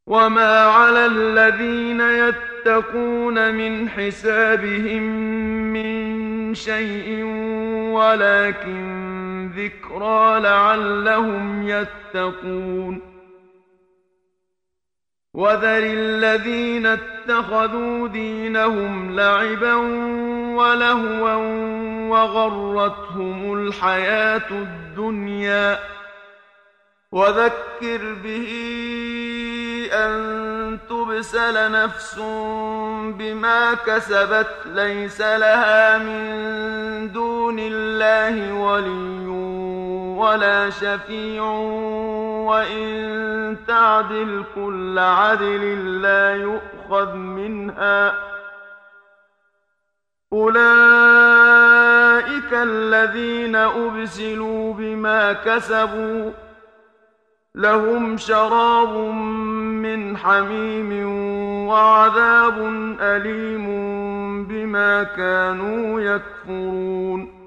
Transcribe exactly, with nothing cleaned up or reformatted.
وما على الذين يتقون من حسابهم من شيء ولكن ذكرى لعلهم يتقون وذر الذين اتخذوا دينهم لعبا ولهوا وغرتهم الحياة الدنيا وذكر به أن تبسل نفس بما كسبت ليس لها من دون الله ولي ولا شفيع وإن تعدل كل عدل لا يؤخذ منها أولئك الذين أبسلوا بما كسبوا لهم شراب من حميم وعذاب أليم بما كانوا يكفرون